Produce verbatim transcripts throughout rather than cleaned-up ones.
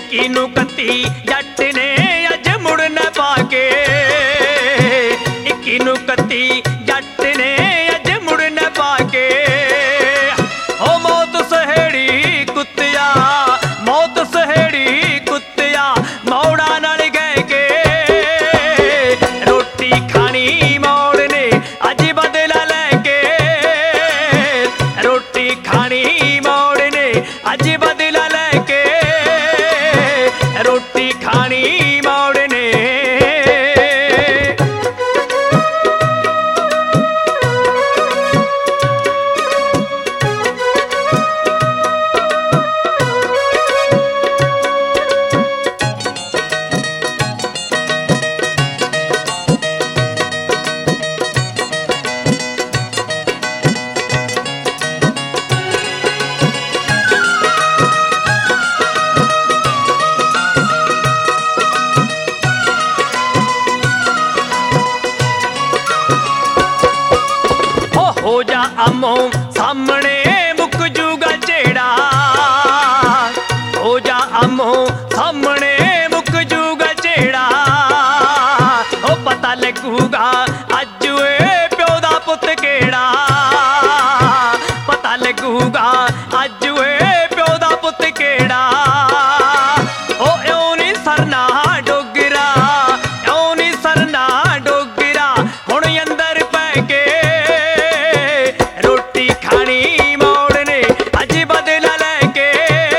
ਇੱਕੀ ਨੂੰ ਕੱਤੀ ਜੱਟ ਨੇ ਅੱਜ ਮੁੜ ਨਾ ਪਾਕੇ, ਇੱਕੀ ਨੂੰ ਕੱਤੀ ਜੱਟ ਨੇ ਅੱਜ ਮੁੜ ਨਾ ਪਾਕੇ। ਓ ਮੌਤ ਸਹੇੜੀ ਕੁੱਤਿਆ, ਮੌਤ ਸਹੇੜੀ ਕੁੱਤਿਆ, ਮੌੜਾਂ ਨਾਲ ਗਏ ਕੇ ਰੋਟੀ ਖਾਣੀ ਮੌੜ ਨੇ ਅੱਜ ਬਦਲਾ ਲੈ ਕੇ, ਰੋਟੀ ਖਾਣੀ ਮੌੜ ਨੇ ਅੱਜ ਬਦਲਾ ਲੈ ਕੇ, ਰੋਟੀ ਖਾਣੀ ਮੌੜ ਨੇ। ਹੋ ਜਾ ਆਮੋ ਸਾਹਮਣੇ ਮੁੱਕ ਜੂਗਾ ਝੇੜਾ, ਹੋ ਜਾ ਆਮੋ ਸਾਹਮਣੇ ਮੁੱਕ ਜੂਗਾ ਝੇੜਾ। ਉਹ ਪਤਾ ਲੱਗੂਗਾ ਅੱਜ ਏ ਪਿਓ ਦਾ ਪੁੱਤ ਕਿਹੜਾ, ਪਤਾ ਲੱਗੂਗਾ ਅੱਜ ਏ ਪਿਓ ਦਾ ਪੁੱਤ ਕਿਹੜਾ। ਉਹ ਇਉਂ ਨੀ ਸਰਨਾ ਡੋਗਰਾ, ਇਉਂ ਨੀ ਸਰਨਾ ਡੋਗਰਾ, ਹੁਣ ਅੰਦਰ ਪੈ ਕੇ ਰੋਟੀ ਖਾਣੀ ਮੌੜ ਨੇ ਅੱਜ ਬਦਲਾ ਲੈ ਕੇ,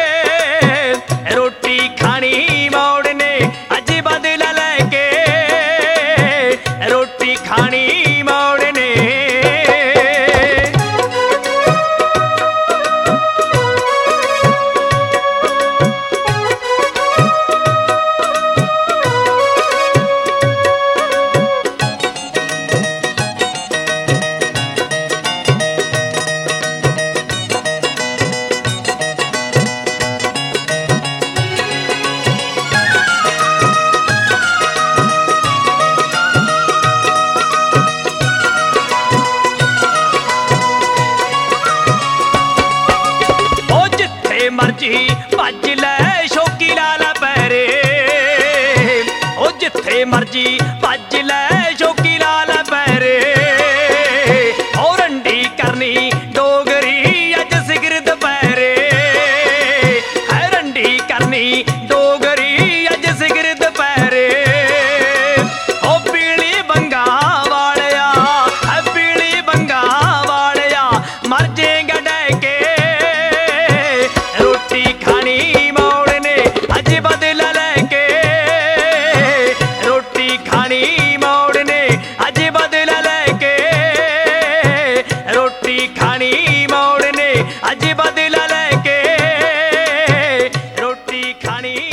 ਰੋਟੀ ਖਾਣੀ ਮੌੜ ਨੇ ਅੱਜ ਬਦਲਾ ਲੈ ਕੇ, ਰੋਟੀ ਖਾਣੀ ਮੌੜ ਨੇ। ਮਰਜੀ ਭੱਜ ਲੈ ਸ਼ੌਕੀ ਲਾਲਾ ਪੈਰੇ, ਉਹ ਜਿੱਥੇ ਮਰਜੀ ਭੱਜ ਲੈ ਸ਼ੌਕੀ ਲਾਲਾ ਪੈਰੇ। ਉਹ ਰੰਡੀ ਕਰਨੀ ਡੋਗਰੀ ਅੱਜ ਸਿਗਰ ਦੁਪਹਿਰੇ, ਹੈ ਰੰਡੀ ਕਰਨੀ ਡੋਗਰੀ ਅੱਜ ਸਿਗਰ ਦੁਪਹਿਰੇ। ਉਹ ਪੀਲੀ ਬੰਗਾ ਵਾਲਿਆ, ਹੈ ਪੀਲੀ ਬੰਗਾ ਵਾਲਿਆ, ਮਰ ਜੇਗਾ ਡਹਿ ਕੇ ਰੋਟੀ ਖਾਣੀ ਮੌੜ ਨੇ ਅੱਜ ਬਦਲਾ ਲੈ ਕੇ, ਰੋਟੀ ਖਾਣੀ ਮੌੜ ਨੇ ਅੱਜ ਬਦਲਾ ਲੈ ਕੇ, ਰੋਟੀ ਖਾਣੀ ਮੌੜ ਨੇ ਅੱਜ ਬਦਲਾ ਲੈ ਕੇ, ਰੋਟੀ ਖਾਣੀ